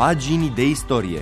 Pagini de istorie.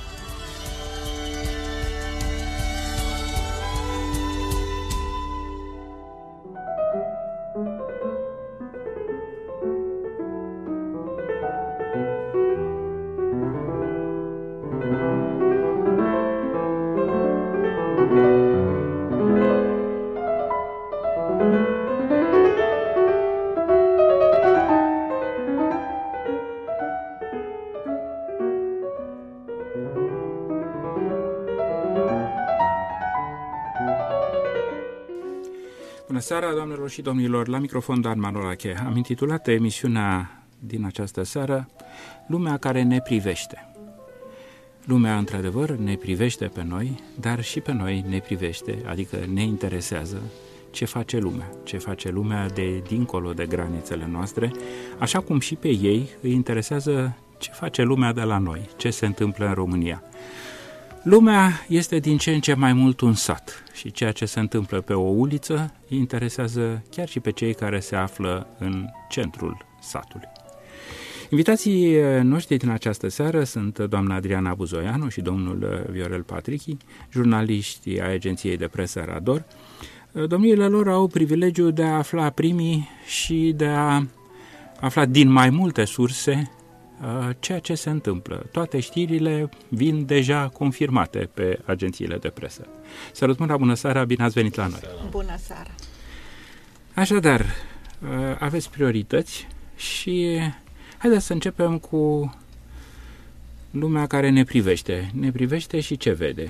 Bună seara, doamnelor și domnilor, la microfon Dan Manolache. Am intitulat emisiunea din această seară Lumea care ne privește. Lumea, într-adevăr, ne privește pe noi, dar și pe noi ne privește, adică ne interesează ce face lumea de dincolo de granițele noastre, așa cum și pe ei îi interesează ce face lumea de la noi, ce se întâmplă în România. Lumea este din ce în ce mai mult un sat și ceea ce se întâmplă pe o uliță îi interesează chiar și pe cei care se află în centrul satului. Invitații noștri din această seară sunt doamna Adriana Buzoianu și domnul Viorel Patrichi, jurnaliști ai agenției de presă Rador. Domniile lor au privilegiul de a afla primii și de a afla din mai multe surse ceea ce se întâmplă. Toate știrile vin deja confirmate pe agențiile de presă. Să răspund, bună seara, bine ați venit la noi. Bună seara. Așadar, aveți priorități și haideți să începem cu lumea care ne privește. Ne privește și ce vede?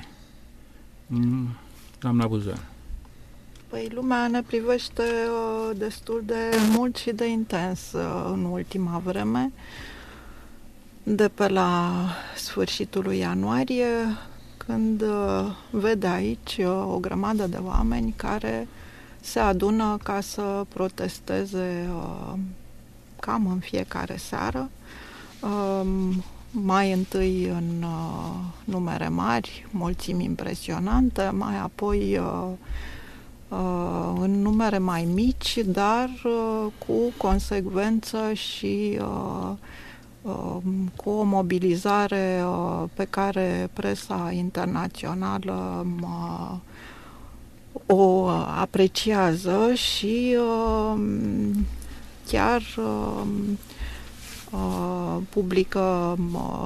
Doamna Buzoianu. Păi lumea ne privește destul de mult și de intens în ultima vreme. De pe la sfârșitul lui ianuarie, când vede aici o grămadă de oameni care se adună ca să protesteze cam în fiecare seară, mai întâi în numere mari, mulțimi impresionante, mai apoi în numere mai mici, dar cu consecvență și cu o mobilizare pe care presa internațională o apreciază și chiar publică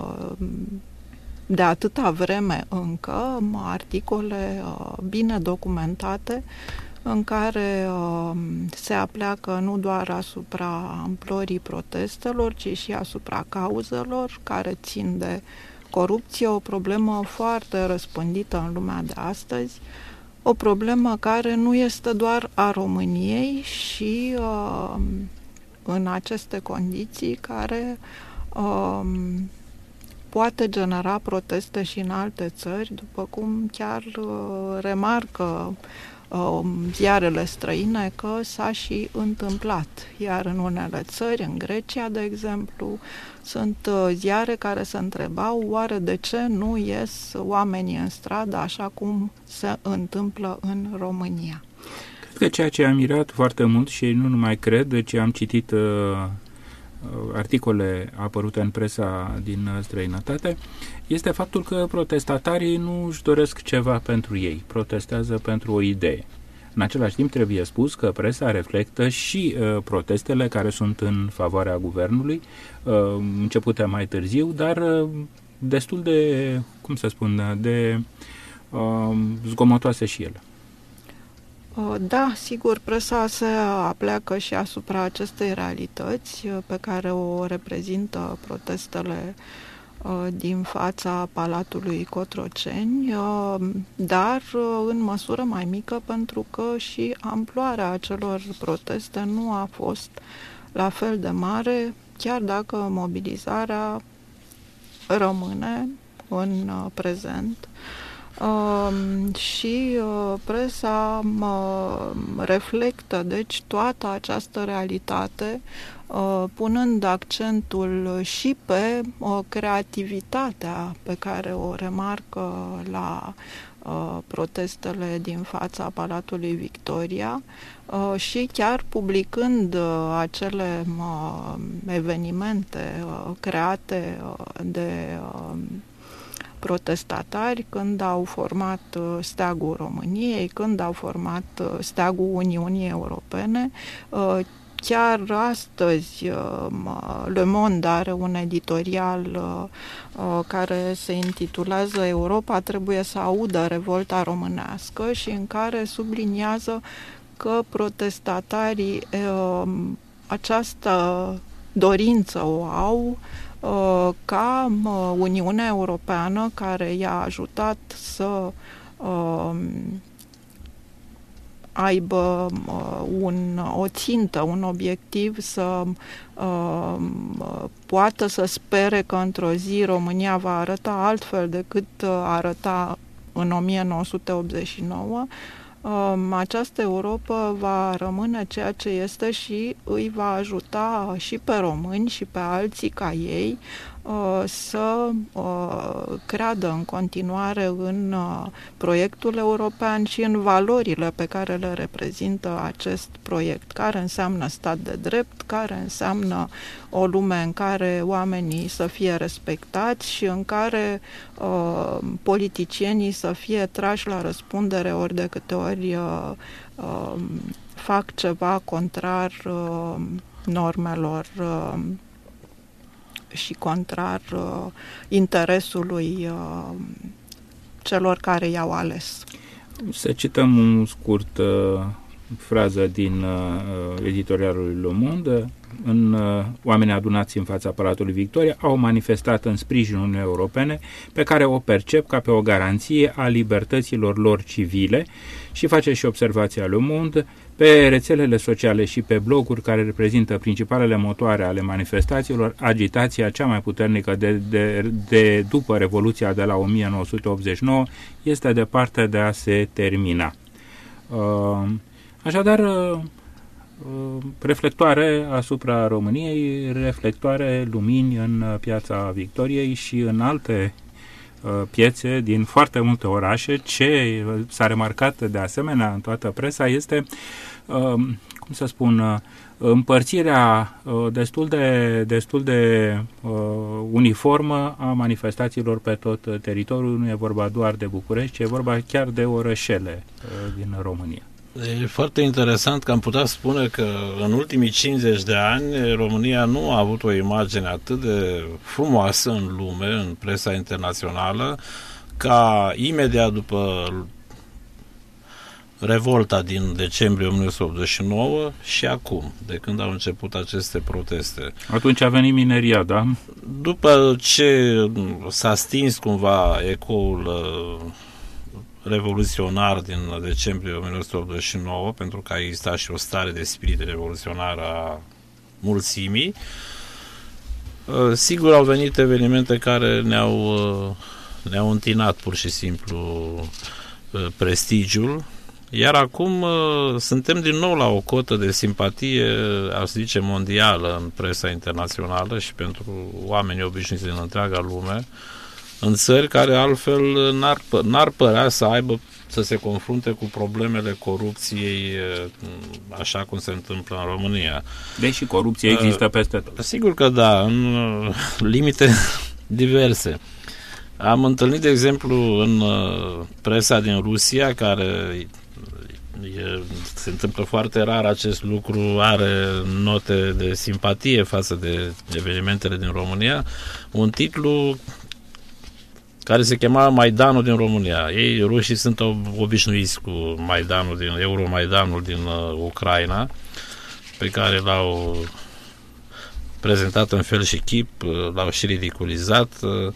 de atâta vreme încă articole bine documentate în care se apleacă nu doar asupra amplorii protestelor, ci și asupra cauzelor care țin de corupție, o problemă foarte răspândită în lumea de astăzi, o problemă care nu este doar a României și în aceste condiții care poate genera proteste și în alte țări, după cum chiar remarcă ziarele străine că s-a și întâmplat. Iar în unele țări, în Grecia, de exemplu, sunt ziare care se întrebau oare de ce nu ies oamenii în stradă așa cum se întâmplă în România. Cred că ceea ce a mirat foarte mult și nu numai cred, ci am citit articole apărute în presa din străinătate, este faptul că protestatarii nu își doresc ceva pentru ei, protestează pentru o idee. În același timp trebuie spus că presa reflectă și protestele care sunt în favoarea guvernului, începute mai târziu, dar destul de, cum să spun, de zgomotoase și ele. Da, sigur, presa se apleacă și asupra acestei realități pe care o reprezintă protestele din fața Palatului Cotroceni, dar în măsură mai mică pentru că și amploarea acelor proteste nu a fost la fel de mare, chiar dacă mobilizarea rămâne în prezent. Și presa reflectă deci toată această realitate, punând accentul și pe creativitatea pe care o remarcă la protestele din fața Palatului Victoria și chiar publicând acele evenimente create de protestatari când au format Steagul României, când au format Steagul Uniunii Europene. Chiar astăzi Le Monde are un editorial care se intitulează Europa trebuie să audă revolta românească și în care subliniază că protestatarii această dorință o au ca Uniunea Europeană, care i-a ajutat să aibă o țintă, un obiectiv, să poată să spere că într-o zi România va arăta altfel decât arăta în 1989, această Europa va rămâne ceea ce este și îi va ajuta și pe români și pe alții ca ei să creadă în continuare în proiectul european și în valorile pe care le reprezintă acest proiect, care înseamnă stat de drept, care înseamnă o lume în care oamenii să fie respectați și în care politicienii să fie trași la răspundere ori de câte ori fac ceva contrar normelor și contrar interesului celor care i-au ales. Să cităm un scurt frază din editorialul Le Monde. Oamenii adunați în fața Palatului Victoria au manifestat în sprijinul Uniunii Europene, pe care o percep ca pe o garanție a libertăților lor civile, și face și observația Le Monde: pe rețelele sociale și pe bloguri care reprezintă principalele motoare ale manifestațiilor, agitația cea mai puternică de după Revoluția de la 1989 este departe de a se termina. Așadar, reflectoare asupra României, reflectoare lumini în Piața Victoriei și în alte piețe din foarte multe orașe. Ce s-a remarcat de asemenea în toată presa este, cum să spun, împărțirea destul de uniformă a manifestațiilor pe tot teritoriul. Nu e vorba doar de București, ci e vorba chiar de orășele din România. E foarte interesant că am putea spune că în ultimii 50 de ani România nu a avut o imagine atât de frumoasă în lume, în presa internațională, ca imediat după revolta din decembrie 1989 și acum, de când au început aceste proteste. Atunci a venit mineria, da? După ce s-a stins cumva ecoul revoluționar din decembrie 1989, pentru că a existat și o stare de spirit revoluționar a mulțimii, sigur au venit evenimente care ne-au întinat pur și simplu prestigiul, iar acum suntem din nou la o cotă de simpatie, aș zice, mondială în presa internațională și pentru oamenii obișnuiți din întreaga lume, în țări care altfel n-ar părea să se confrunte cu problemele corupției așa cum se întâmplă în România. Deși corupție există peste tot. Sigur că da, în limite diverse. Am întâlnit, de exemplu, în presa din Rusia, care se întâmplă foarte rar acest lucru, are note de simpatie față de evenimentele din România, un titlu care se chema Maidanul din România. Ei, rușii, sunt obișnuiți cu Maidanul Euromaidanul din Ucraina, pe care l-au prezentat în fel și chip, l-au și ridiculizat.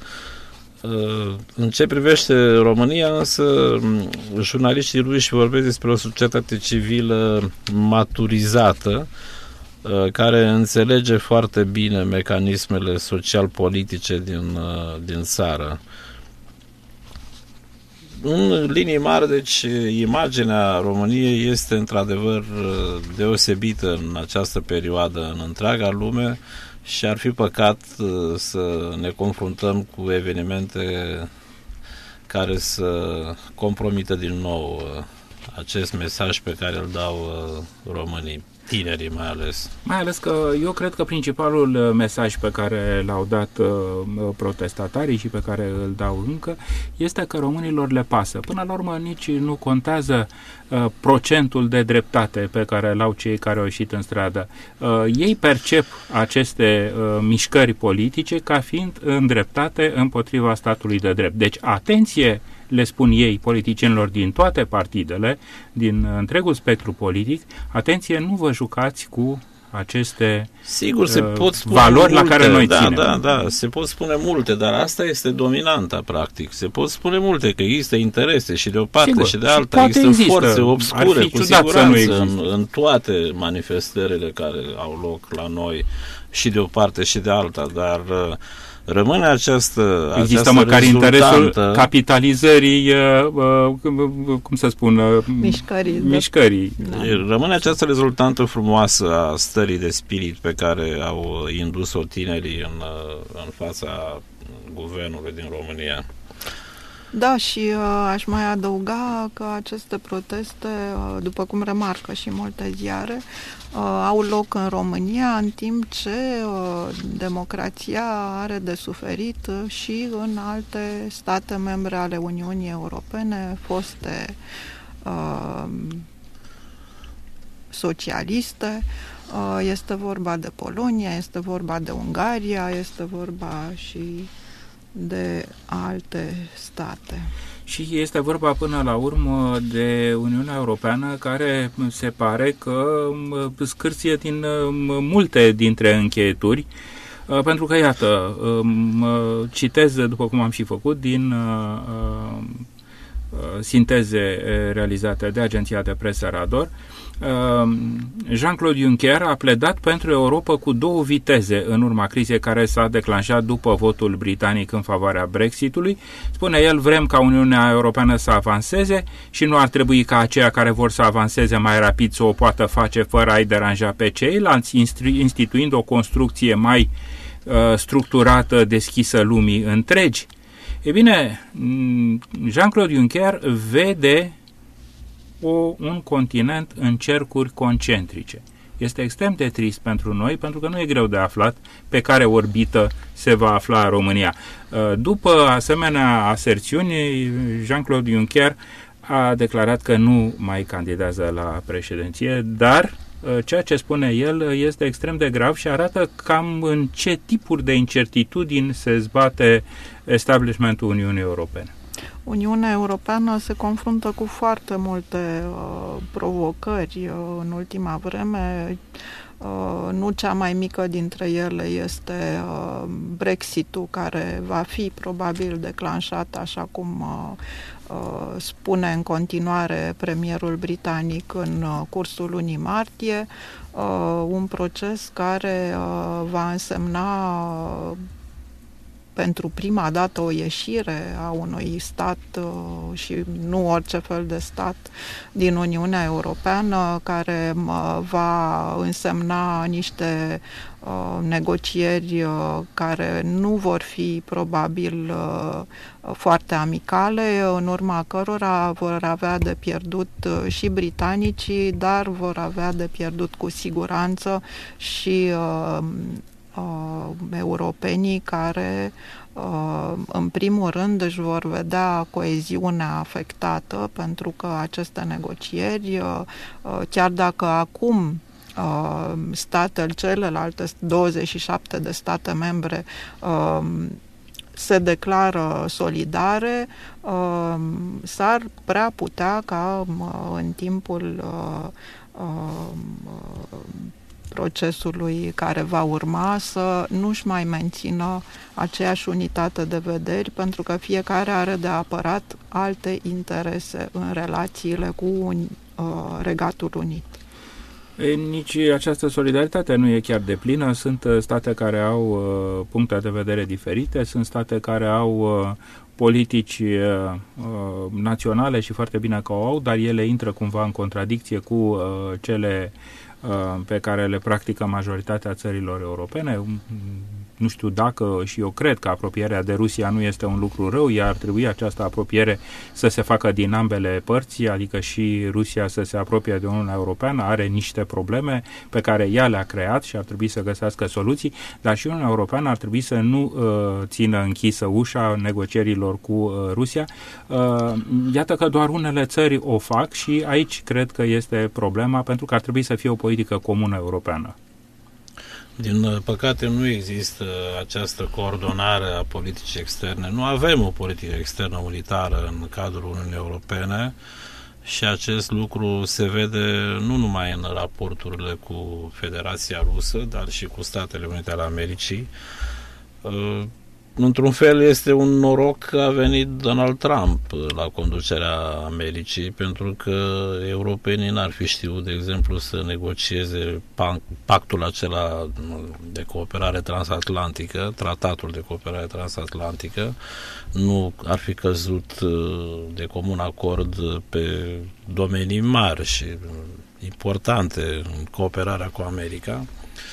În ce privește România, însă, jurnaliștii ruși vorbesc despre o societate civilă maturizată, care înțelege foarte bine mecanismele social-politice din țară. În linii mari, deci, imaginea României este într-adevăr deosebită în această perioadă în întreaga lume și ar fi păcat să ne confruntăm cu evenimente care să compromită din nou acest mesaj pe care îl dau românii, tinerii mai ales. Mai ales că eu cred că principalul mesaj pe care l-au dat protestatarii și pe care îl dau încă este că românilor le pasă. Până la urmă nici nu contează procentul de dreptate pe care l-au cei care au ieșit în stradă. Ei percep aceste mișcări politice ca fiind îndreptate împotriva statului de drept. Deci atenție, le spun ei, politicienilor din toate partidele, din întregul spectru politic, atenție, nu vă jucați cu aceste sigur, se pot spune valori multe, la care noi ținem. Da, se pot spune multe, dar asta este dominanta, practic. Se pot spune multe, că există interese și de o parte sigur, și de alta. Există forțe obscure, cu siguranță, în toate manifestările care au loc la noi, și de o parte și de alta, dar rămâne această există măcar interesul capitalizării, cum să spun, mișcării. Da. Rămâne această rezultantă frumoasă a stării de spirit pe care au indus-o tinerii în fața guvernului din România. Da, și aș mai adăuga că aceste proteste, după cum remarcă și multe ziare, au loc în România, în timp ce democrația are de suferit și în alte state membre ale Uniunii Europene, foste socialiste. Este vorba de Polonia, este vorba de Ungaria, este vorba și de alte state. Și este vorba până la urmă de Uniunea Europeană, care se pare că scârție din multe dintre încheieturi, pentru că, iată, citez, după cum am și făcut, din sinteze realizate de agenția de presă Radar, Jean-Claude Juncker a pledat pentru Europa cu două viteze în urma crizei care s-a declanșat după votul britanic în favoarea Brexitului. Spune el, vrem ca Uniunea Europeană să avanseze și nu ar trebui ca aceia care vor să avanseze mai rapid să o poată face fără a-i deranja pe ceilalți, instituind o construcție mai structurată, deschisă lumii întregi. E bine, Jean-Claude Juncker vede un continent în cercuri concentrice. Este extrem de trist pentru noi, pentru că nu e greu de aflat pe care orbită se va afla România. După asemenea aserțiuni, Jean-Claude Juncker a declarat că nu mai candidează la președinție, dar ceea ce spune el este extrem de grav și arată cam în ce tipuri de incertitudini se zbate establishmentul Uniunii Europene. Uniunea Europeană se confruntă cu foarte multe provocări în ultima vreme. Nu cea mai mică dintre ele este Brexit-ul, care va fi probabil declanșat, așa cum spune în continuare premierul britanic, în cursul lunii martie, un proces care va însemna pentru prima dată o ieșire a unui stat și nu orice fel de stat din Uniunea Europeană, care va însemna niște negocieri care nu vor fi probabil foarte amicale, în urma cărora vor avea de pierdut și britanicii, dar vor avea de pierdut cu siguranță și europenii, care în primul rând își vor vedea coeziunea afectată, pentru că aceste negocieri, chiar dacă acum celelalte 27 de state membre se declară solidare, s-ar prea putea ca în timpul procesului care va urma să nu-și mai mențină aceeași unitate de vederi, pentru că fiecare are de apărat alte interese în relațiile cu Regatul Unit. Nici această solidaritate nu e chiar deplină. Sunt state care au puncte de vedere diferite, sunt state care au politici naționale și foarte bine că o au, dar ele intră cumva în contradicție cu cele pe care le practică majoritatea țărilor europene. nu știu dacă, și eu cred că apropierea de Rusia nu este un lucru rău, iar ar trebui această apropiere să se facă din ambele părți, adică și Rusia să se apropie de Uniunea Europeană, are niște probleme pe care ea le-a creat și ar trebui să găsească soluții, dar și Uniunea Europeană ar trebui să nu țină închisă ușa negocierilor cu Rusia. Iată că doar unele țări o fac și aici cred că este problema, pentru că ar trebui să fie o politică comună europeană. Din păcate nu există această coordonare a politicii externe. Nu avem o politică externă unitară în cadrul Uniunii Europene și acest lucru se vede nu numai în raporturile cu Federația Rusă, dar și cu Statele Unite ale Americii. Într-un fel este un noroc că a venit Donald Trump la conducerea Americii, pentru că europenii n-ar fi știut, de exemplu, să negocieze pactul acela de cooperare transatlantică, tratatul de cooperare transatlantică, nu ar fi căzut de comun acord pe domenii mari și importante în cooperarea cu America.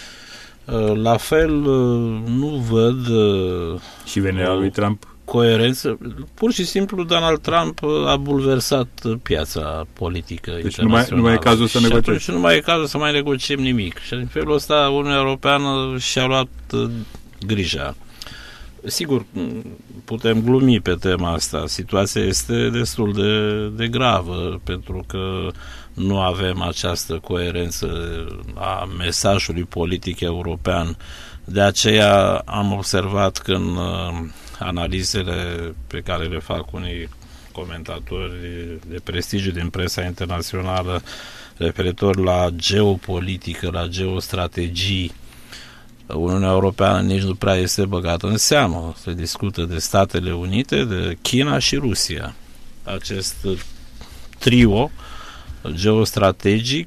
La fel, nu văd și venirea lui Trump coerență. Pur și simplu Donald Trump a bulversat piața politică internațională. Nu mai e cazul să negociem. Nu mai e cazul să mai negociem nimic. Și în felul ăsta Uniunea Europeană și-a luat grija. Sigur, putem glumi pe tema asta. Situația este destul de gravă, pentru că nu avem această coerență a mesajului politic european. De aceea am observat că în analizele pe care le fac unii comentatori de prestigiu din presa internațională referitor la geopolitică, la geostrategii, Uniunea Europeană nici nu prea este băgată în seamă. Se discută de Statele Unite, de China și Rusia. Acest trio geostrategic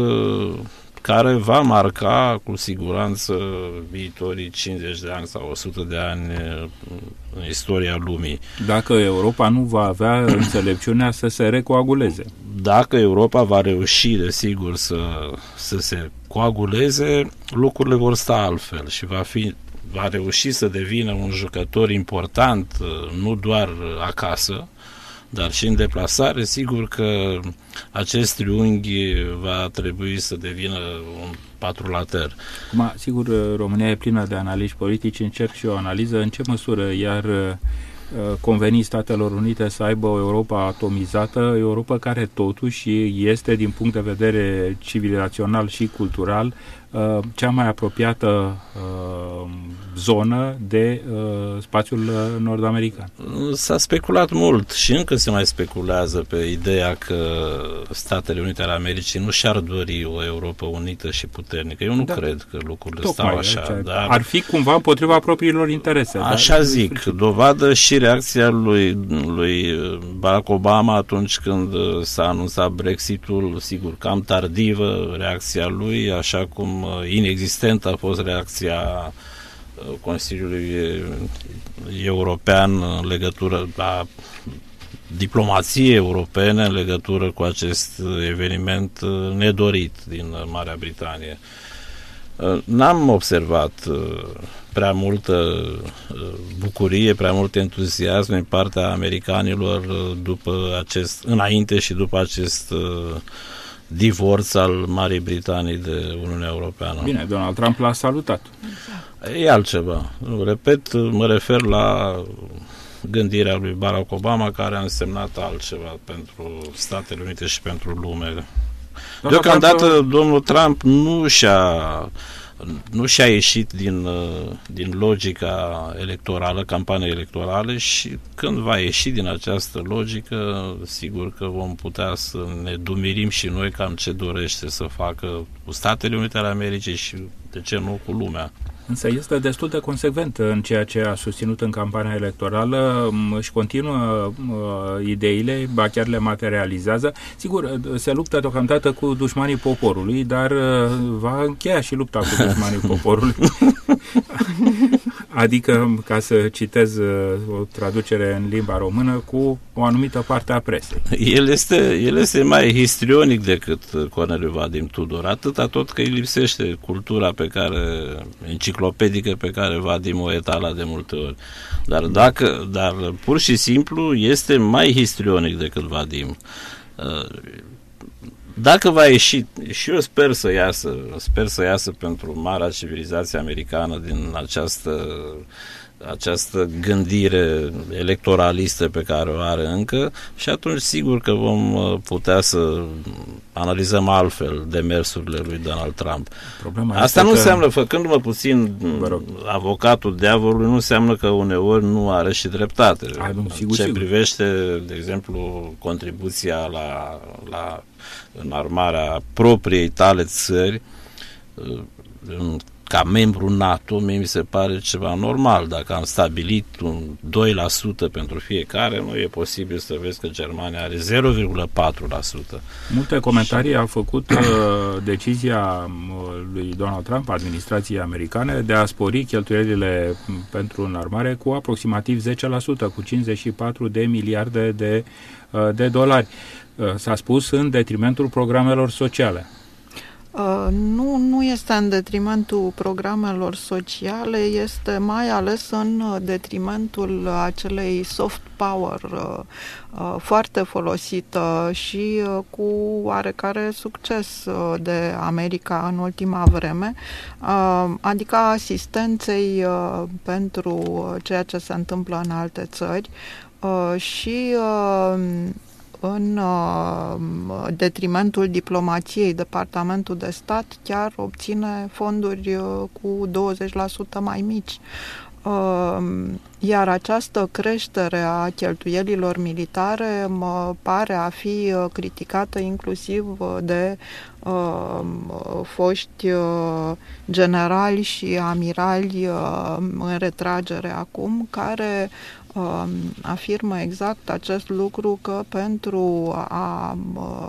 care va marca cu siguranță viitorii 50 de ani sau 100 de ani în istoria lumii. Dacă Europa nu va avea înțelepciunea să se recoaguleze. Dacă Europa va reuși, desigur, să se coaguleze, lucrurile vor sta altfel și va reuși să devină un jucător important, nu doar acasă, dar și în deplasare. Sigur că acest triunghi va trebui să devină un patrulater. Sigur, România e plină de analiști politici, încerc și o analiză în ce măsură iar conveni Statelor Unite să aibă o Europa atomizată, Europa care totuși este, din punct de vedere civilizațional și cultural, cea mai apropiată zonă de spațiul nord-american. S-a speculat mult și încă se mai speculează pe ideea că Statele Unite ale Americii nu și-ar dori o Europa unită și puternică. Eu nu cred că lucrurile stau așa. Dar ar fi cumva împotriva propriilor interese. Așa zic. Dovadă și reacția lui Barack Obama atunci când s-a anunțat Brexitul, sigur, cam tardivă reacția lui, așa cum inexistentă a fost reacția Consiliului European în legătură la diplomației europene în legătură cu acest eveniment nedorit din Marea Britanie. N-am observat prea multă bucurie, prea mult entuziasm din partea americanilor înainte și după acest divorț al Marii Britanii de Uniunea Europeană. Bine, Donald Trump l-a salutat. E altceva. Repet, mă refer la gândirea lui Barack Obama, care a însemnat altceva pentru Statele Unite și pentru lume. Deocamdată domnul Trump nu și-a ieșit din logica electorală, campaniei electorale, și când va ieși din această logică, sigur că vom putea să ne dumirim și noi cam ce dorește să facă cu Statele Unite ale Americii și, de ce nu, cu lumea. Însă este destul de consecvent în ceea ce a susținut în campania electorală, își continuă ideile, ba chiar le materializează. Sigur, se luptă deocamdată cu dușmanii poporului, dar va încheia și lupta cu dușmanii poporului. Adică, ca să citez o traducere în limba română, cu o anumită parte a presei. El este mai histrionic decât Corneliu Vadim Tudor, atâta tot că îi lipsește cultura enciclopedică pe care Vadim o etala de multe ori. Dar pur și simplu este mai histrionic decât Vadim. Dacă va ieși, și eu sper să iasă pentru marea civilizație americană din această gândire electoralistă pe care o are încă, și atunci sigur că vom putea să analizăm altfel demersurile lui Donald Trump. Asta nu înseamnă, făcându-mă puțin avocatul diavolului, nu înseamnă că uneori nu are și dreptate. Ce privește, de exemplu, contribuția la înarmarea propriei tale țări, ca membru NATO, mie mi se pare ceva normal. Dacă am stabilit un 2% pentru fiecare, nu e posibil să vezi că Germania are 0,4%. Multe comentarii au făcut decizia lui Donald Trump, administrației americane, de a spori cheltuielile pentru înarmare cu aproximativ 10%, cu 54 de miliarde de dolari. S-a spus în detrimentul programelor sociale. Nu este în detrimentul programelor sociale, este mai ales în detrimentul acelei soft power foarte folosită și cu oarecare succes de America în ultima vreme, adică asistenței pentru ceea ce se întâmplă în alte țări și în detrimentul diplomației. Departamentul de Stat chiar obține fonduri cu 20% mai mici. Iar această creștere a cheltuielilor militare pare a fi criticată inclusiv de foști generali și amirali în retragere acum, care afirmă exact acest lucru, că pentru a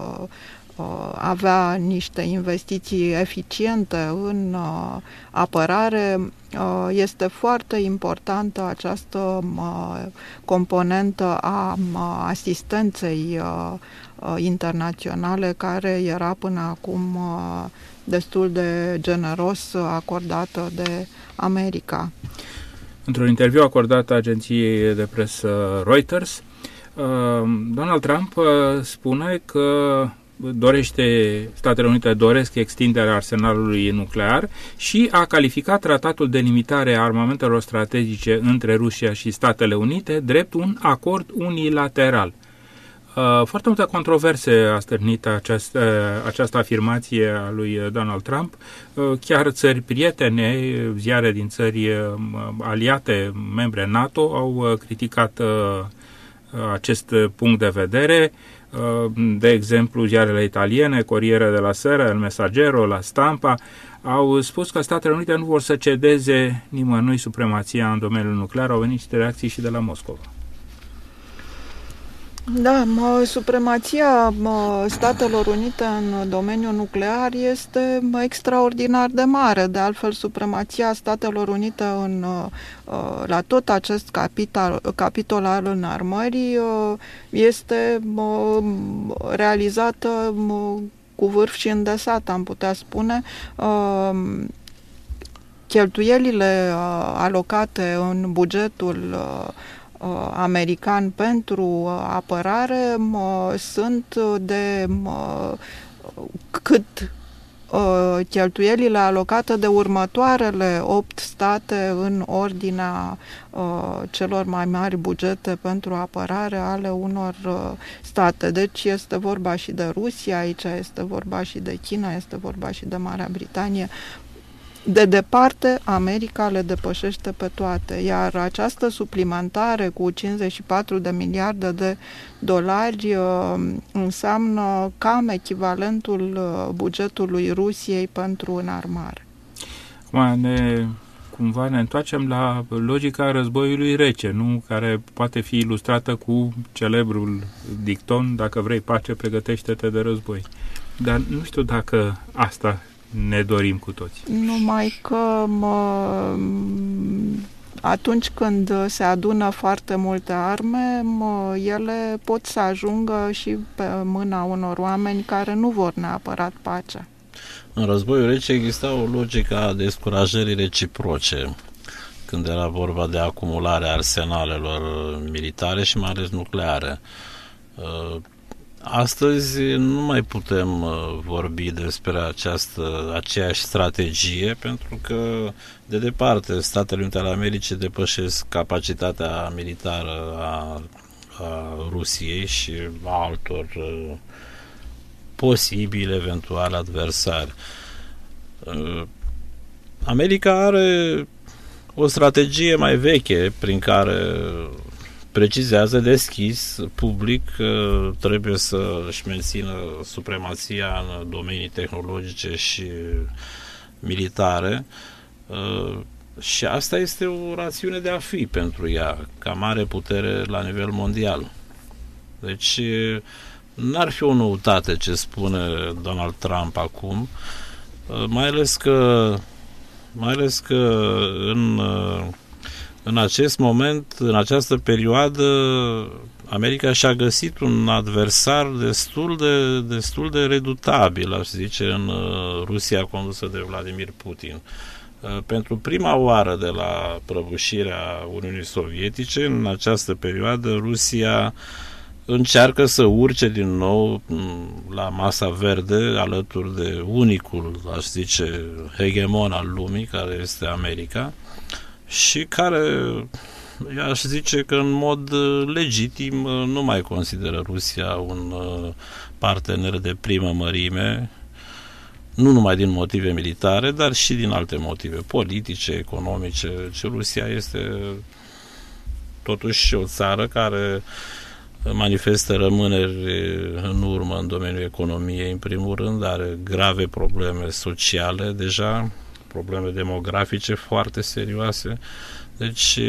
avea niște investiții eficiente în apărare este foarte importantă această componentă a asistenței internaționale, care era până acum destul de generos acordată de America. Într-un interviu acordat agenției de presă Reuters, Donald Trump spune că Statele Unite doresc extinderea arsenalului nuclear și a calificat tratatul de limitare a armamentelor strategice între Rusia și Statele Unite drept un acord unilateral. Foarte multe controverse a stârnit această afirmație a lui Donald Trump. Chiar țări prietene, ziare din țări aliate, membre NATO, au criticat acest punct de vedere. De exemplu, ziarele italiene, Corriere della Sera, El Messaggero, La Stampa, au spus că Statele Unite nu vor să cedeze nimănui supremația în domeniul nuclear. Au venit niște reacții și de la Moscova. Da, supremația Statelor Unite în domeniul nuclear este extraordinar de mare. De altfel, supremația Statelor Unite la tot acest capitol al înarmării este realizată cu vârf și îndesat, am putea spune. Cheltuielile alocate în bugetul american pentru apărare sunt de cât cheltuielile alocate de următoarele 8 state în ordinea celor mai mari bugete pentru apărare ale unor state. Deci este vorba și de Rusia, aici este vorba și de China, este vorba și de Marea Britanie. De departe, America le depășește pe toate, iar această suplimentare cu 54 de miliarde de dolari înseamnă cam echivalentul bugetului Rusiei pentru înarmare. Cumva ne întoarcem la logica războiului rece, nu? Care poate fi ilustrată cu celebrul dicton: dacă vrei pace, pregătește-te de război. Dar nu știu dacă asta ne dorim cu toți. Numai că atunci când se adună foarte multe arme, ele pot să ajungă și pe mâna unor oameni care nu vor neapărat pacea. În războiul rece exista o logică a descurajării reciproce, când era vorba de acumularea arsenalelor militare și mai ales nucleare. Astăzi nu mai putem vorbi despre aceeași strategie, pentru că, de departe, Statele Unite ale Americii depășesc capacitatea militară a Rusiei și a altor posibili, eventual adversari. America are o strategie mai veche prin care precizează deschis, public, că trebuie să își mențină supremația în domenii tehnologice și militare, și asta este o rațiune de a fi pentru ea, ca mare putere la nivel mondial. Deci n-ar fi o noutate ce spune Donald Trump acum, mai ales că în acest moment, în această perioadă, America și-a găsit un adversar destul de redutabil, aș zice, în Rusia condusă de Vladimir Putin. Pentru prima oară de la prăbușirea Uniunii Sovietice, în această perioadă, Rusia încearcă să urce din nou la masa verde, alături de unicul, aș zice, hegemon al lumii, care este America, și care, aș zice că în mod legitim nu mai consideră Rusia un partener de primă mărime, nu numai din motive militare, dar și din alte motive politice, economice. Rusia este totuși o țară care manifestă rămâneri în urmă în domeniul economiei, în primul rând, are grave probleme sociale deja, probleme demografice foarte serioase. Deci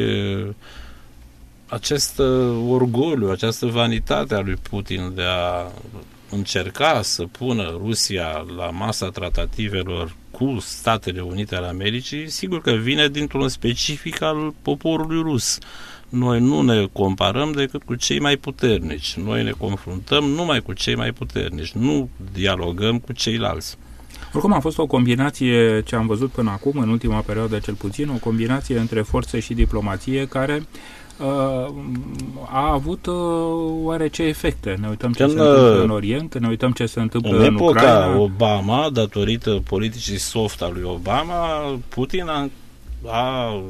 acest orgoliu, această vanitate a lui Putin de a încerca să pună Rusia la masa tratativelor cu Statele Unite ale Americii, sigur că vine dintr-un specific al poporului rus. Noi nu ne comparăm decât cu cei mai puternici. Noi ne confruntăm numai cu cei mai puternici. Nu dialogăm cu ceilalți. Oricum a fost o combinație, ce am văzut până acum, în ultima perioadă cel puțin, o combinație între forțe și diplomație care a avut oarece efecte. Ne uităm ce se întâmplă în Orient, ne uităm ce se întâmplă în Ucraina. În epoca Obama, datorită politicii soft a lui Obama, Putin a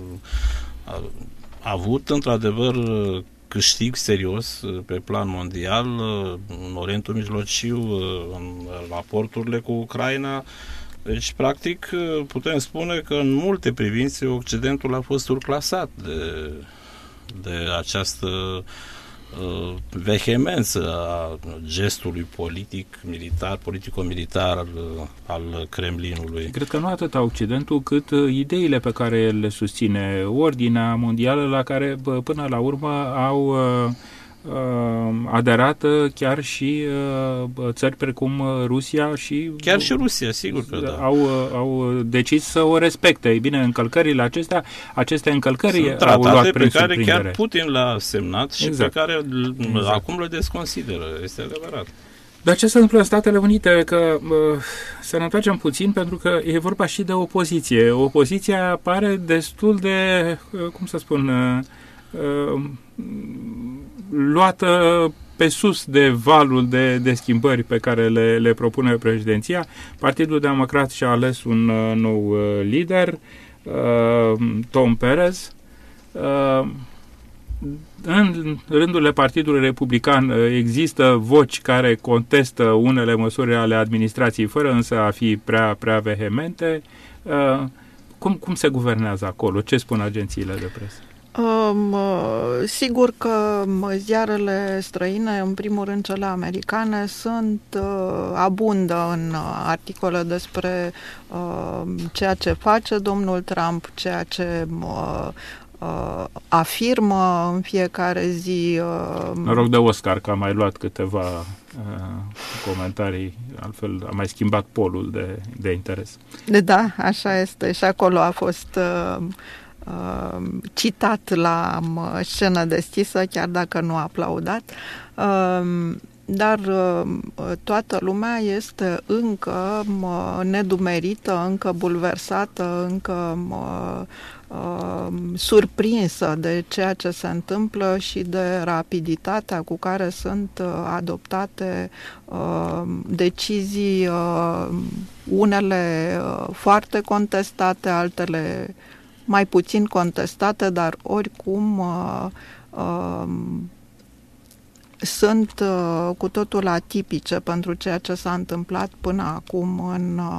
avut într-adevăr câștig serios pe plan mondial în Orientul Mijlociu, în raporturile cu Ucraina. Deci, practic, putem spune că în multe privințe Occidentul a fost surclasat de această vehemență a gestului politico-militar al Kremlinului. Cred că nu atât Occidentul, cât ideile pe care el le susține, ordinea mondială la care până la urmă au aderat chiar și țări precum Rusia și... Chiar și Rusia, sigur că da. Au decis să o respecte. Ei bine, încălcările aceste încălcări au luat prin pe care surprindere. chiar Putin le-a semnat și exact. Pe care acum le desconsideră. Este adevărat. Dar ce se întâmplă în Statele Unite? Că să ne întoarcem puțin, pentru că e vorba și de opoziție. Opoziția pare destul de, cum să spun, luată pe sus de valul de schimbări pe care le propune președinția. Partidul Democrat și-a ales un nou lider, Tom Perez. În rândurile Partidului Republican există voci care contestă unele măsuri ale administrației, fără însă a fi prea vehemente. Cum se guvernează acolo? Ce spun agențiile de presă? Sigur că ziarele străine, în primul rând cele americane, abundă în articole despre ceea ce face domnul Trump, ceea ce afirmă în fiecare zi. Noroc de Oscar că a mai luat câteva comentarii, altfel a mai schimbat polul de interes. Da, așa este. Și acolo a fost citat la scenă deschisă, chiar dacă nu a aplaudat. Dar toată lumea este încă nedumerită, încă bulversată, încă surprinsă de ceea ce se întâmplă și de rapiditatea cu care sunt adoptate decizii, unele foarte contestate, altele mai puțin contestate, dar oricum sunt cu totul atipice pentru ceea ce s-a întâmplat până acum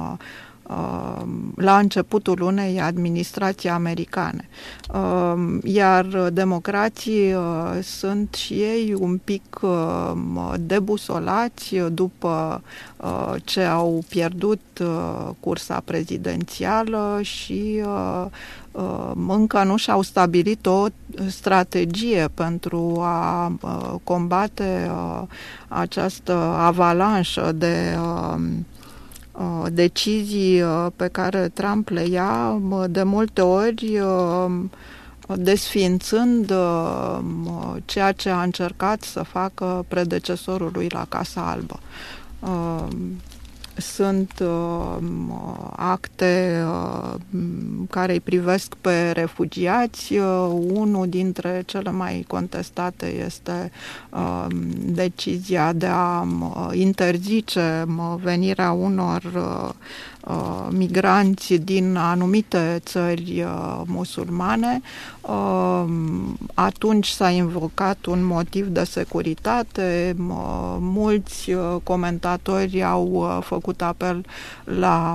la începutul unei administrații americane. Iar democrații sunt și ei un pic debusolați după ce au pierdut cursa prezidențială și încă nu și-au stabilit o strategie pentru a combate această avalanșă de decizii pe care Trump le ia, de multe ori desființând ceea ce a încercat să facă predecesorul lui la Casa Albă. Sunt acte care îi privesc pe refugiați. Unul dintre cele mai contestate este decizia de a interzice venirea unor migranți din anumite țări musulmane. Atunci s-a invocat un motiv de securitate. Mulți comentatori au făcut apel la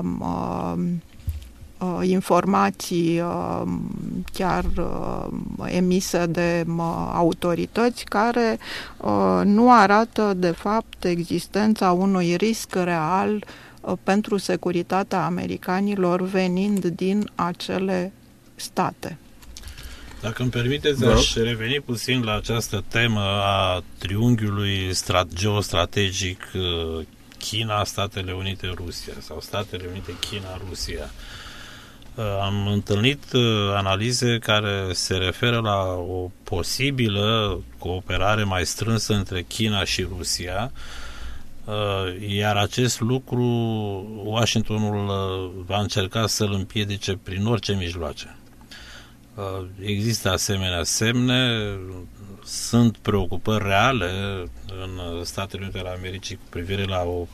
informații chiar emise de autorități care nu arată de fapt existența unui risc real pentru securitatea americanilor venind din acele state. Dacă îmi permiteți, aș reveni puțin la această temă a triunghiului geostrategic China, Statele Unite, Rusia sau Statele Unite, China, Rusia. Am întâlnit analize care se referă la o posibilă cooperare mai strânsă între China și Rusia, iar acest lucru Washingtonul va încerca să-l împiedice prin orice mijloace. Există asemenea semne, sunt preocupări reale în Statele Unite ale Americii cu privire la o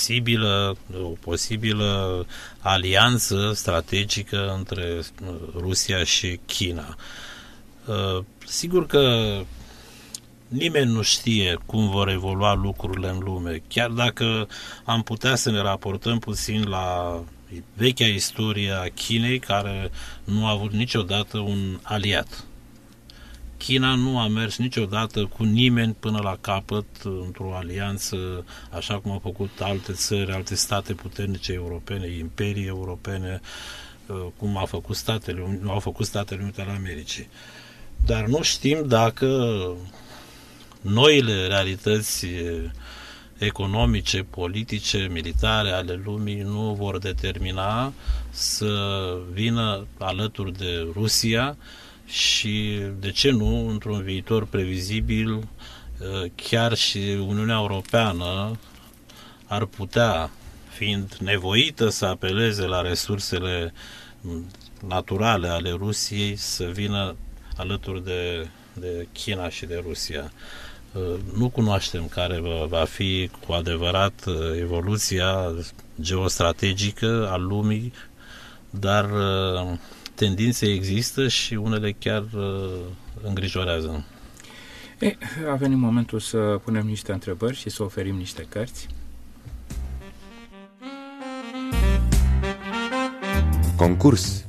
posibilă alianță strategică între Rusia și China. Sigur că nimeni nu știe cum vor evolua lucrurile în lume, chiar dacă am putea să ne raportăm puțin la vechea istorie a Chinei, care nu a avut niciodată un aliat. China nu a mers niciodată cu nimeni până la capăt într-o alianță, așa cum au făcut alte țări, alte state puternice europene, imperii europene, cum au făcut Statele Unite ale Americii. Dar nu știm dacă noile realități economice, politice, militare ale lumii nu vor determina să vină alături de Rusia și, de ce nu, într-un viitor previzibil, chiar și Uniunea Europeană ar putea, fiind nevoită să apeleze la resursele naturale ale Rusiei, să vină alături de China și de Rusia. Nu cunoaștem care va fi cu adevărat evoluția geostrategică a lumii, dar tendințe există și unele chiar îngrijorează. A venit momentul să punem niște întrebări și să oferim niște cărți. Concurs.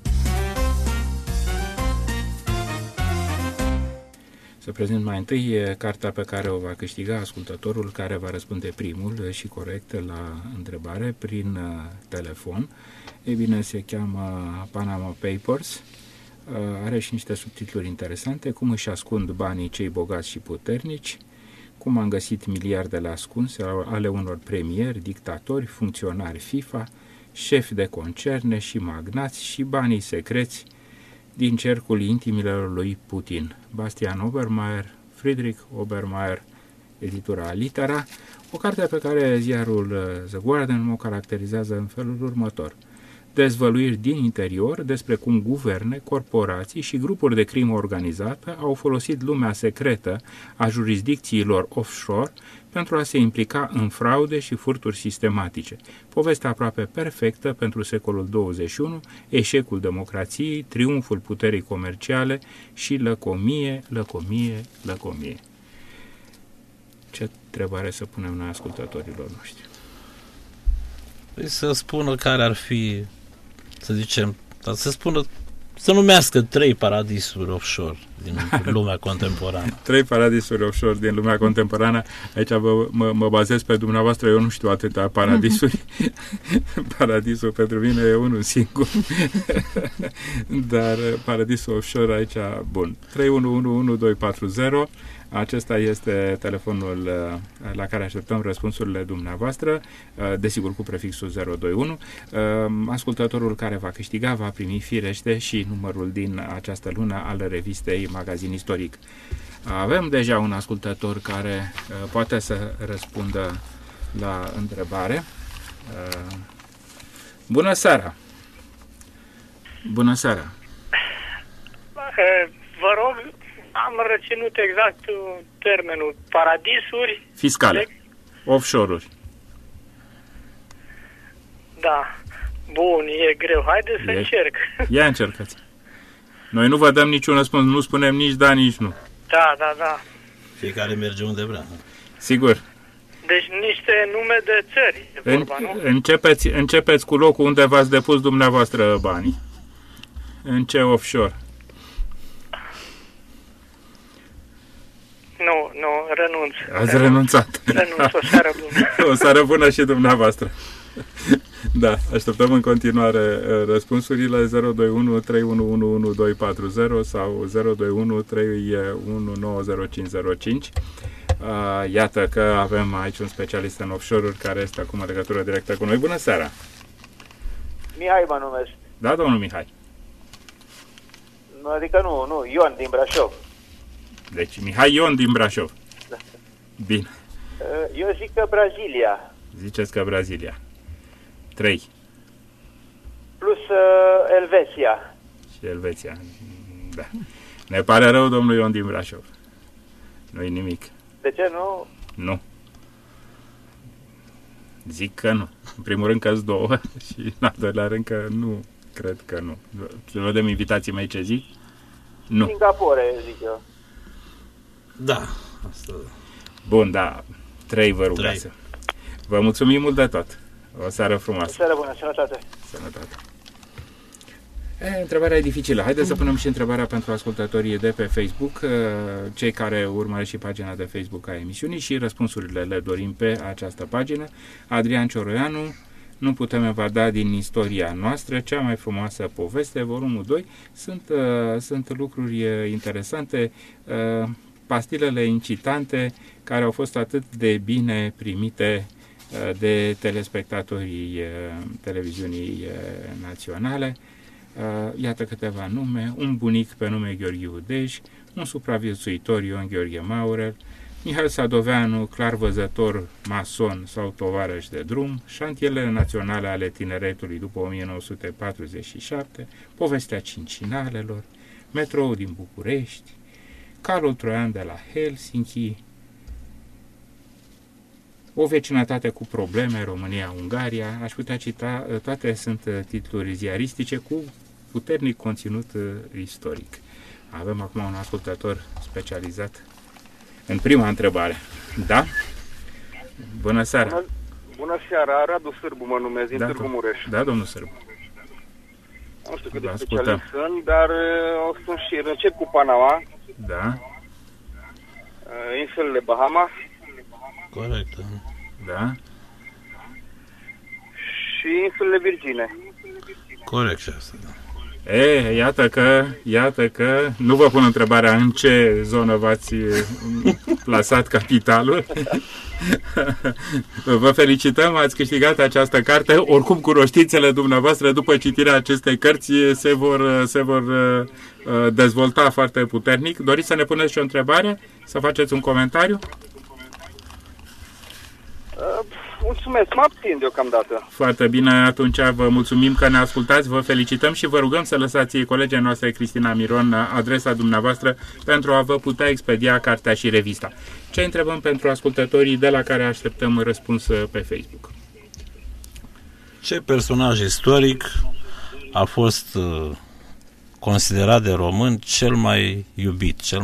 Să prezint mai întâi cartea pe care o va câștiga ascultătorul care va răspunde primul și corect la întrebare prin telefon. Ei bine, se cheamă Panama Papers, are și niște subtitluri interesante: cum își ascund banii cei bogați și puternici, cum am găsit miliardele ascunse ale unor premieri, dictatori, funcționari FIFA, șefi de concerne și magnați și banii secreți din cercul intimilor lui Putin. Bastian Obermeier, Friedrich Obermeier, editura Litera, o carte pe care ziarul The Guardian o caracterizează în felul următor. Dezvăluiri din interior despre cum guverne, corporații și grupuri de crimă organizată au folosit lumea secretă a jurisdicțiilor offshore pentru a se implica în fraude și furturi sistematice. Povestea aproape perfectă pentru secolul 21, eșecul democrației, triumful puterii comerciale și lăcomie. Ce întrebare să punem noi ascultătorilor noștri? Păi să spună care ar fi, să zicem, să spună, să numească 3 paradisuri offshore din lumea contemporană. 3 paradisuri offshore din lumea contemporană. Aici mă bazez pe dumneavoastră, eu nu știu atâtea paradisuri. Paradisul pentru mine e unul singur. Dar paradisul offshore aici, bun. 3111240. Acesta este telefonul la care așteptăm răspunsurile dumneavoastră, desigur cu prefixul 021. Ascultătorul care va câștiga va primi firește și numărul din această lună al revistei Magazin Istoric. Avem deja un ascultător care poate să răspundă la întrebare. Bună seara! Bună seara! Vă rog, am reținut exact termenul. Paradisuri fiscale. Offshore-uri. Da. Bun, e greu. Haideți să încerc. Ia încercați. Noi nu vă dăm niciun răspuns, nu spunem nici da, nici nu. Da. Fiecare merge unde vrea. Sigur. Deci niște nume de țări, e vorba, nu? Începeți cu locul unde v-ați depus dumneavoastră banii. În ce offshore? Nu, renunț. Ați renunțat. Renunț, o seară bună. O seară bună și dumneavoastră. Da, așteptăm în continuare răspunsurile 021 31111240 sau 021 31900505. Iată că avem aici un specialist în offshore-uri care este acum în legătură directă cu noi. Bună seara! Mihai mă numesc. Da, domnul Mihai. Adică nu, Ion din Brașov. Deci Mihai Ion din Brașov. Da. Bine. Eu zic că Brazilia. Ziceți că Brazilia. 3. Plus Elveția. Și Elveția. Da. Ne pare rău, domnul Ion din Brașov. Nu-i nimic. De ce nu? Nu. Zic că nu. În primul rând că-s 2 și în al doilea rând că nu. Cred că nu. Să vedem invitații mei ce zic. Nu. Singapore, zic eu. Da. Asta... Bun, da. 3 vă rugați. Vă mulțumim mult de tot. O seară frumoasă. O seară bună, sănătate. Sănătate. Întrebarea e dificilă. Haideți să punem și întrebarea pentru ascultătorii de pe Facebook, cei care urmăresc și pagina de Facebook a emisiunii, și răspunsurile le dorim pe această pagină. Adrian Cioroianu: nu putem evada din istoria noastră cea mai frumoasă poveste, volumul 2. Sunt lucruri interesante, pastilele incitante care au fost atât de bine primite de telespectatorii televiziunii naționale. Iată câteva nume: un bunic pe nume Gheorghe Udeș, un supraviețuitor Ion Gheorghe Maurel, Mihai Sadoveanu, clarvăzător, mason sau tovarăș de drum, șantierele naționale ale tineretului după 1947, povestea cincinalelor, metroul din București, calul troian de la Helsinki, o vecinătate cu probleme, România-Ungaria. Aș putea cita, toate sunt titluri ziaristice cu puternic conținut istoric. Avem acum un ascultător specializat în prima întrebare. Da? Bună seara! Bună seara! Radu Sârbu mă numesc, din Târgu Mureș. Da, domnul Sârbu. Nu știu cât de specialist sunt, dar o sunt și încep cu Panama. Da. Insulele Bahama. Corect. Da. Și insulele Virgine. Corect și asta, da. Iată că nu vă pun întrebarea în ce zonă v-ați plasat capitalul. Vă felicităm, ați câștigat această carte. Oricum, cunoștințele dumneavoastră după citirea acestei cărți se vor dezvolta foarte puternic. Doriți să ne puneți și o întrebare? Să faceți un comentariu? Mulțumesc, mă abțin deocamdată. Foarte bine, atunci vă mulțumim că ne ascultați, vă felicităm și vă rugăm să lăsați colegii noastre Cristina Miron adresa dumneavoastră pentru a vă putea expedia cartea și revista. Ce întrebăm pentru ascultătorii de la care așteptăm răspuns pe Facebook? Ce personaj istoric a fost considerat de români cel mai iubit, cel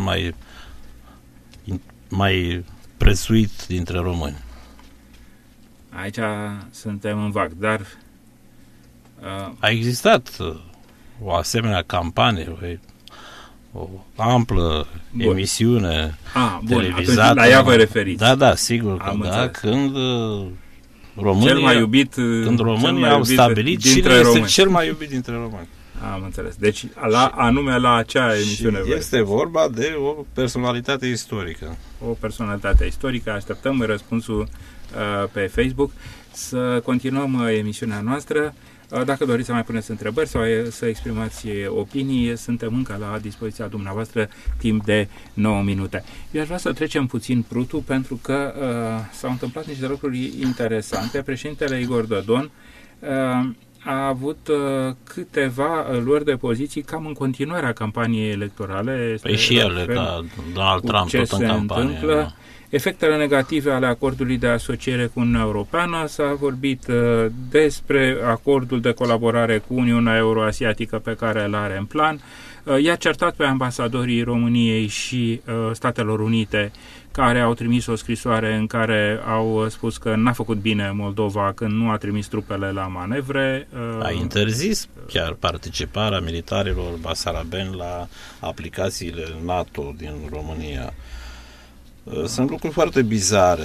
mai prețuit dintre români? Aici suntem în vag, dar... A existat o asemenea campanie, o amplă emisiune televizată. Atunci la ea vă referiți. Da, sigur că da, când românii, cel mai iubit, când românii au stabilit cine este cel mai iubit dintre români. Am înțeles. Deci anume la acea emisiune. Este vorba de o personalitate istorică. O personalitate istorică. Așteptăm răspunsul pe Facebook. Să continuăm emisiunea noastră. Dacă doriți să mai puneți întrebări sau să exprimați opinii, suntem încă la dispoziția dumneavoastră timp de 9 minute. Eu aș vrea să trecem puțin prutul pentru că s-au întâmplat niște lucruri interesante. Președintele Igor Dodon a avut câteva luări de poziții cam în continuarea campaniei electorale. Păi și el, ca Donald Trump, tot în campanie. Da. Efectele negative ale acordului de asociere cu Uniunea Europeană, s-a vorbit despre acordul de colaborare cu Uniunea Euroasiatică pe care îl are în plan. I-a certat pe ambasadorii României și Statelor Unite, care au trimis o scrisoare în care au spus că n-a făcut bine Moldova când nu a trimis trupele la manevre. A interzis chiar participarea militarilor basarabeni la aplicațiile NATO din România. Sunt lucruri foarte bizare.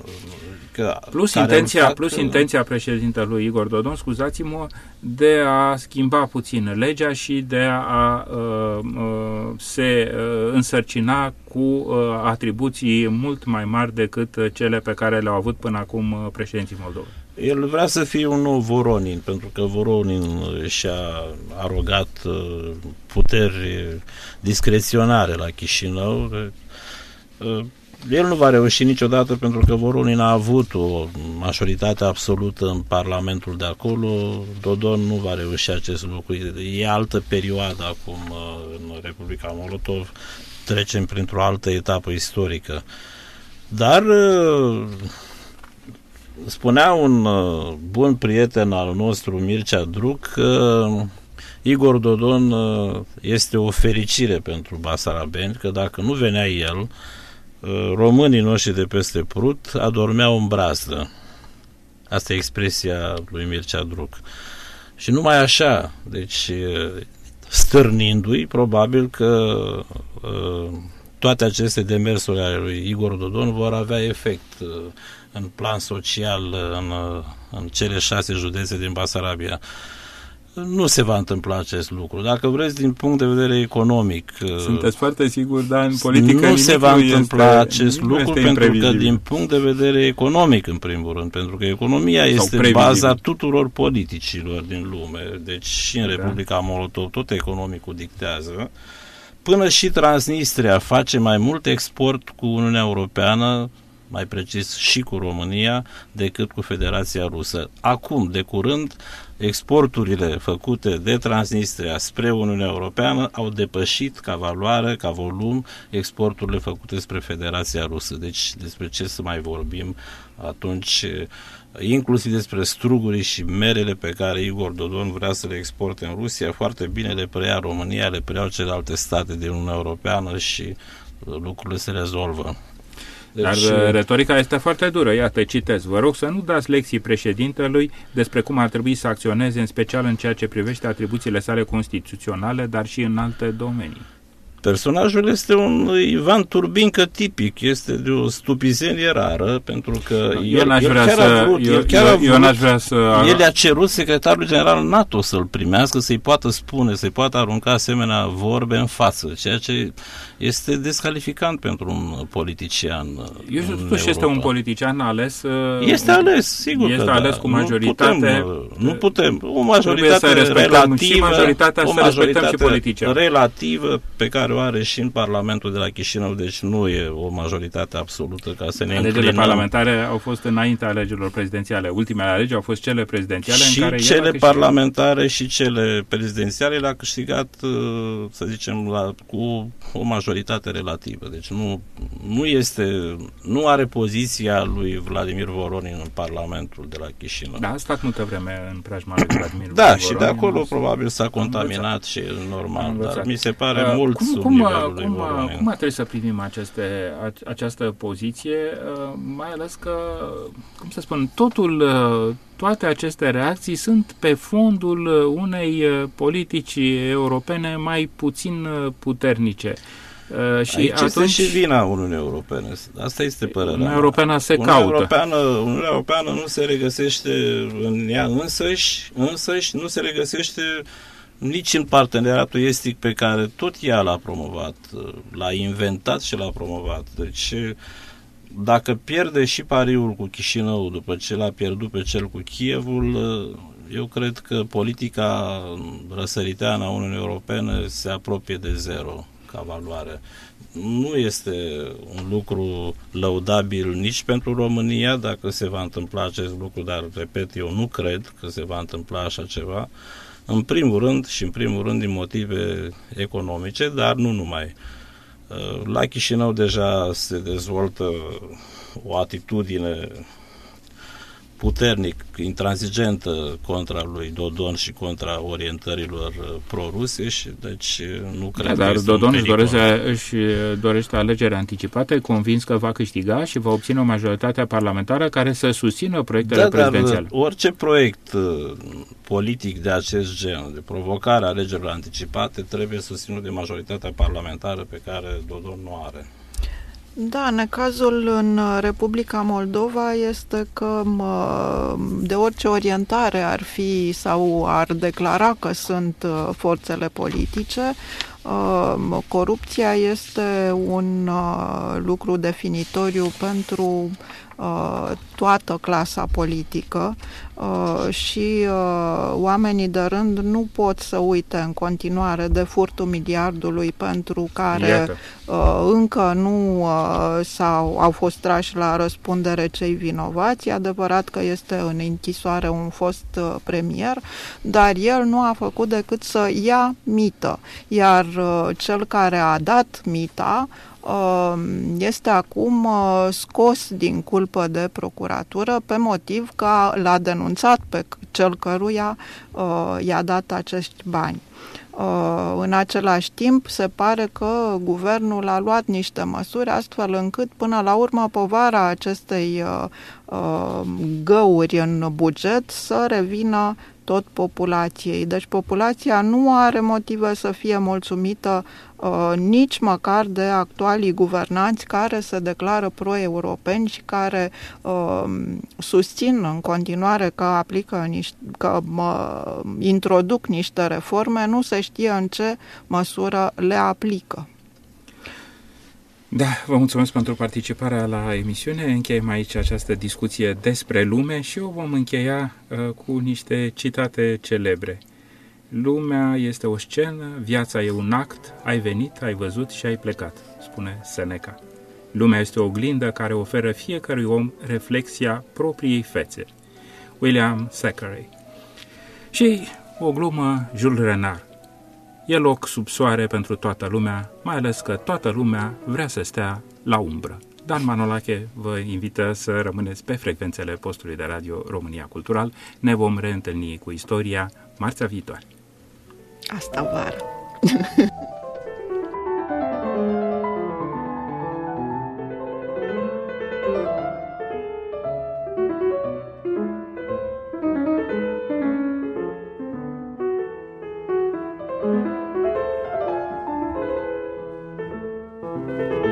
Plus intenția președintelui Igor Dodon, scuzați-mă, de a schimba puțin legea și de a se însărcina cu atribuții mult mai mari decât cele pe care le-au avut până acum președinții Moldovei. El vrea să fie un nou Voronin, pentru că Voronin și-a arogat puteri discreționare la Chișinău. El nu va reuși niciodată pentru că Voronin a avut o majoritate absolută în Parlamentul de acolo. Dodon nu va reuși acest lucru. E altă perioadă acum în Republica Molotov. Trecem printr-o altă etapă istorică. Dar spunea un bun prieten al nostru, Mircea Druc, că Igor Dodon este o fericire pentru basarabeni, că dacă nu venea el, românii noștri de peste Prut adormeau în brazdă. Asta e expresia lui Mircea Druc. Și numai așa, deci stârnindu-i, probabil că toate aceste demersuri ale lui Igor Dodon vor avea efect în plan social în cele 6 județe din Basarabia. Nu se va întâmpla acest lucru. Dacă vreți, din punct de vedere economic... Sunteți foarte sigur, dar în politică nu se va întâmpla acest lucru, pentru că din punct de vedere economic, în primul rând, pentru că economia este baza tuturor politicilor din lume. Deci și în Republica Molotov tot economicul dictează. Până și Transnistria face mai mult export cu Uniunea Europeană, mai precis și cu România, decât cu Federația Rusă. Acum, de curând, exporturile făcute de Transnistria spre Uniunea Europeană au depășit ca valoare, ca volum, exporturile făcute spre Federația Rusă. Deci, despre ce să mai vorbim atunci, inclusiv despre strugurii și merele pe care Igor Dodon vrea să le exporte în Rusia, foarte bine le preia România, le preiau celelalte state din Uniunea Europeană și lucrurile se rezolvă. Deci, dar retorica este foarte dură. Iată, citez. Vă rog să nu dați lecții președintelui despre cum ar trebui să acționeze, în special în ceea ce privește atribuțiile sale constituționale, dar și în alte domenii. Personajul este un Ivan Turbincă tipic, este de o stupizenie rară, pentru că el a cerut secretarul general NATO să-l primească, să-i poată spune, să-i poată arunca asemenea vorbe în față, ceea ce este descalificant pentru un politician. Eu știu, totuși este un politician ales. Este ales, sigur este că ales da. Cu majoritate. Nu putem. O majoritate relativă, relativă pe care o are și în Parlamentul de la Chișinău, deci nu e o majoritate absolută ca să ne Alegerile parlamentare au fost înaintea alegerilor prezidențiale. Ultimele alegeri au fost cele prezidențiale și în care cele parlamentare și cele prezidențiale le-a câștigat, să zicem, cu o majoritate relativă. Deci nu are poziția lui Vladimir Voronin în Parlamentul de la Chișinău. Da, a stat multă vreme în preajma lui Vladimir Da, Voronin. și de acolo probabil s-a contaminat și e normal, dar mi se pare mult sub nivelul lui Voronin. Cum ar trebui să privim această poziție, mai ales că, cum să spun, toate aceste reacții sunt pe fondul unei politici europene mai puțin puternice. Și aici este și vina Uniunii Europene. Asta este părerea mea. Uniunea Europeană se caută. Uniunea Europeană nu se regăsește în ea însăși nu se regăsește nici în parteneriatul estic pe care tot ea l-a promovat, l-a inventat și l-a promovat. Deci, dacă pierde și pariul cu Chișinău după ce l-a pierdut pe cel cu Kievul, eu cred că politica răsăriteană a Uniunii Europene se apropie de zero ca valoare. Nu este un lucru lăudabil nici pentru România dacă se va întâmpla acest lucru, dar, repet, eu nu cred că se va întâmpla așa ceva. În primul rând din motive economice, dar nu numai. La Chișinău deja se dezvoltă o atitudine puternic, intransigentă contra lui Dodon și contra orientărilor pro-ruse și deci nu cred că este Dodon își dorește alegeri anticipate, convins că va câștiga și va obține o majoritate parlamentară care să susțină proiectele prezidențiale. Dar orice proiect politic de acest gen, de provocare a alegerilor anticipate, trebuie susținut de majoritatea parlamentară pe care Dodon nu are. Da, necazul în Republica Moldova este că de orice orientare ar fi sau ar declara că sunt forțele politice, corupția este un lucru definitoriu pentru toată clasa politică și oamenii de rând nu pot să uite în continuare de furtul miliardului pentru care încă nu au fost trași la răspundere cei vinovați. E adevărat că este în închisoare un fost premier, dar el nu a făcut decât să ia mită, iar cel care a dat mita este acum scos din culpă de procuratură pe motiv că l-a denunțat pe cel căruia i-a dat acești bani. În același timp, se pare că guvernul a luat niște măsuri astfel încât până la urmă povara acestei găuri în buget să revină tot populației. Deci populația nu are motive să fie mulțumită nici măcar de actualii guvernanți care se declară pro-europeni și care susțin în continuare că introduc niște reforme, nu se știe în ce măsură le aplică. Da, vă mulțumesc pentru participarea la emisiune. Încheiem aici această discuție despre lume și o vom încheia cu niște citate celebre. Lumea este o scenă, viața e un act, ai venit, ai văzut și ai plecat, spune Seneca. Lumea este o oglindă care oferă fiecărui om reflexia propriei fețe. William Thackeray. Și o glumă, Jules Renard. E loc sub soare pentru toată lumea, mai ales că toată lumea vrea să stea la umbră. Dan Manolache vă invită să rămâneți pe frecvențele postului de radio România Cultural. Ne vom reîntâlni cu istoria marțea viitoare. Asta vară. Bine.